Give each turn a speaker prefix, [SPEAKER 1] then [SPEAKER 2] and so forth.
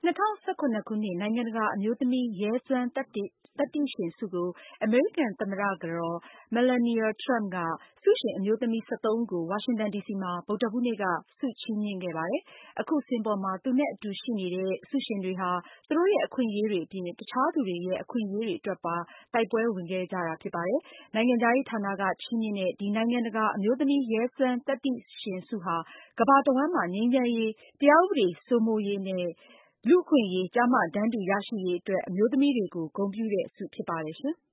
[SPEAKER 1] 2019 ခုနှစ် နိုင်ငံတကာအမျိုးသမီးရဲစွမ်းသတ္တိရှင်ဆုကို အမေရိကန်သမ္မတကတော် Melania Trump က ဆုရှင်အမျိုးသမီး ဦးကို ဝါရှင်တန်ဒီစီမှာ ဗုဒ္ဓဟူးနေ့က ဆုချီးမြှင့်ခဲ့ပါတယ်။ အခုစင်ပေါ်မှာ သူနဲ့အတူရှိနေတဲ့ ဆုရှင်တွေဟာ သူတို့ရဲ့အခွင့်အရေးတွေအပြင် တခြားသူတွေရဲ့အခွင့်အရေးတွေအတွက်ပါ တိုက်ပွဲဝင်ခဲ့ကြတာဖြစ်ပါတယ်။ နိုင်ငံခြားရေးဌာနကချီးမြှင့်တဲ့ ဒီနိုင်ငံတကာအမျိုးသမီးရဲစွမ်းသတ္တိရှင်ဆုဟာ ကမ္ဘာတဝှမ်းမှာ ငြိမ်းချမ်းရေး၊ တရားဥပဒေစိုးမိုးရေးနဲ့ လူ့အခွင့်အရေး ကျားမတန်းတူရရှိရေးအတွက် အမျိုးသမီးတွေကို ဂုဏ်ပြုတဲ့ဆုဖြစ်ပါတယ်ရှင်။